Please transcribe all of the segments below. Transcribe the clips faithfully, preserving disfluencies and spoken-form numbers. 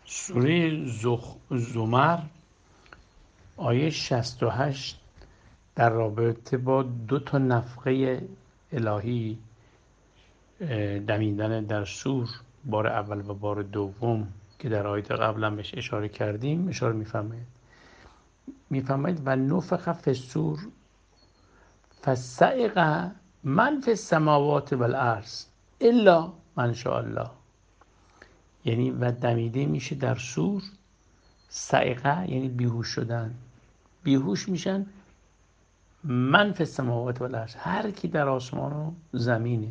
سوره زخ... زمر آیه شصت و هشت در رابطه با دو تا نفخه الهی دمیدن در سور، بار اول و بار دوم که در آیه قبلا بهش اشاره کردیم اشاره می‌فرماید می‌فرماید و نفخ فی الصور فصعق من فی السماوات والارض الا من شاء الله. یعنی و دمیده میشه در سور، صعقه یعنی بیهوش شدن، بیهوش میشن من فی السماوات والارض، هر کی در آسمان و زمینه،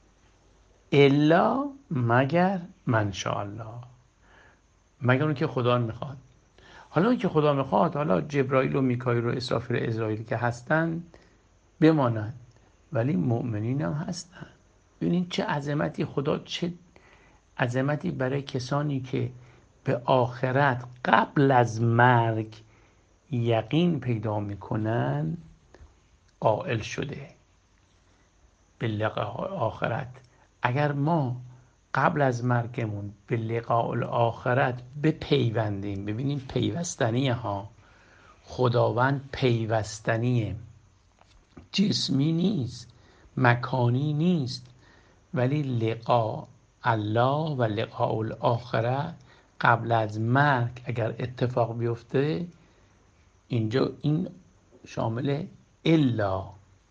الا مگر من شاء الله، مگر اون که خدا میخواد. حالا اون که خدا میخواد، حالا جبرائیل و میکائیل و اسرافیل و عزرائیل که هستن بمانند، ولی مؤمنین هم هستن. ببینید چه عظمتی خدا، چه عظمتی برای کسانی که به آخرت قبل از مرگ یقین پیدا میکنن قائل شده به لقاء آخرت. اگر ما قبل از مرگمون به لقاء الآخرت بپیوندیم، ببینیم پیوستنیه ها، خداوند پیوستنیه، جسمی نیست، مکانی نیست، ولی لقاء الله و لقاء الاخره قبل از مرگ اگر اتفاق بیفته، اینجا این شامل الا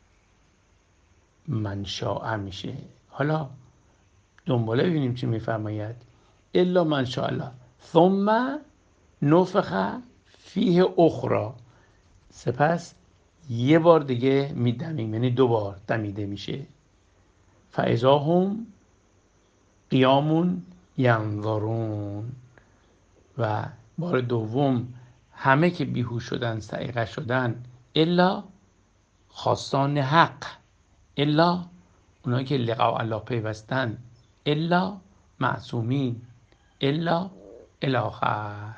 من شاء میشه. حالا دنباله ببینیم چی میفرماید. الا من شاء الله ثم نفخ فیه اخرى، سپس یه بار دیگه میدمیم، یعنی دو بار دمیده میشه. فاذا هم قیام ینظرون، و بار دوم همه که بیهوش شدن، صعقه شدن، الا خواستان حق، الا اونایی که لقاء الله پیوستن، الا معصومین، الا الاخر.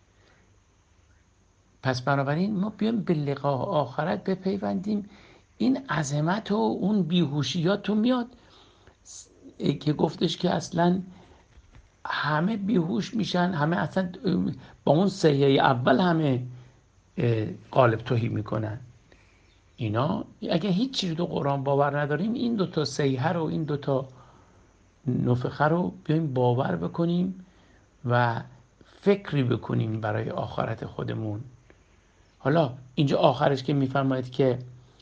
پس بنابراین ما بیایم به لقاء آخرت بپیوندیم. این عظمت و اون بیهوشیات رو میاد که گفتش که اصلا همه بیهوش میشن، همه اصلا با اون سیحه اول همه قالب توهی میکنن. اینا اگه هیچ چیز رو قرآن باور نداریم، این دوتا سیحه رو، این دوتا نفخه رو بیایم باور بکنیم و فکری بکنیم برای آخرت خودمون. حالا اینجا آخرش که میفرماید که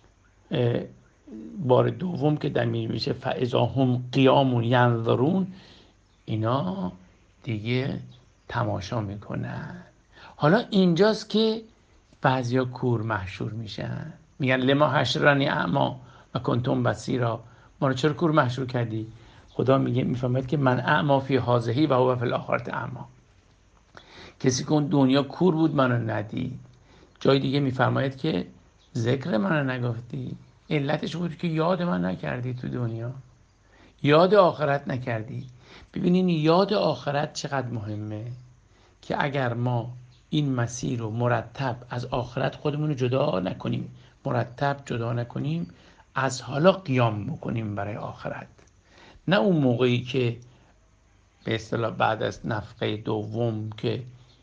بار دوم که دمیر میشه فاذا هم قیام ینظرون، اینا دیگه تماشا میکنن. حالا اینجاست که بعضیا کور محشور میشن، میگن لما حشرنی اعما و کنتم بصیرا، ما رو چرا کور محشور کردی؟ خدا میگه، میفهمد که من اعما فی هذه و هو فی الاخرة اعما، کسی که اون دنیا کور بود منو ندید. جای دیگه میفرماید که ذکر منو نگفتی، علتش بود که یاد من نکردی، تو دنیا یاد آخرت نکردی. ببینین یاد آخرت چقدر مهمه، که اگر ما این مسیر رو مرتب از آخرت خودمون رو جدا نکنیم، مرتب جدا نکنیم، از حالا قیام بکنیم برای آخرت، نه اون موقعی که به اصطلاح بعد از نفخه دوم که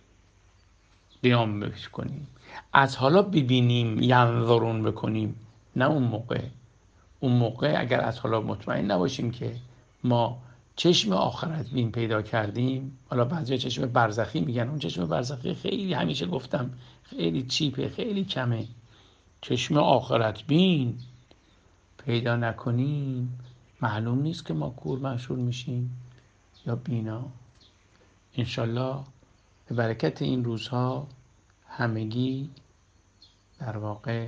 قیام بکنیم، از حالا ببینیم ینظرون بکنیم، نه اون موقع. اون موقع اگر از حالا مطمئن نباشیم که ما چشم آخرت بین پیدا کردیم، حالا بعضی چشم برزخی میگن، اون چشم برزخی خیلی، همیشه گفتم خیلی چیپه، خیلی کمه. چشم آخرت بین پیدا نکنیم، معلوم نیست که ما کور محشور میشیم یا بینا. انشالله به برکت این روزها همگی در واقع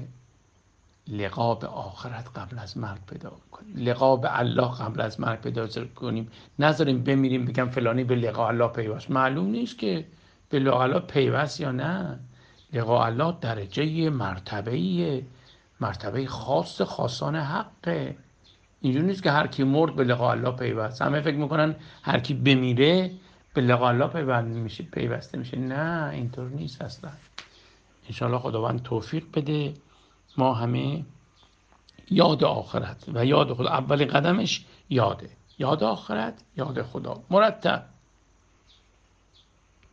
لقا به آخرت قبل از مرگ پیدا کنیم، لقا به الله قبل از مرگ پیدا کنیم. نذاریم بمیریم بگم فلانی به لقا الله پیوست، معلوم نیست که به لقا الله پیوست یا نه. لقا الله درجه مرتبه مرتبه خاص خاصان حقه. اینجوری نیست که هر کی مرد به لقا الله پیوست. همه فکر میکنن هر کی بمیره به لقا الله پیوسته میشه پیوسته میشه نه، اینطور نیست اصلا. انشالله خداوند توفیق بده ما همه یاد آخرت و یاد خدا، اول قدمش یاده، یاد آخرت، یاد خدا، مرتب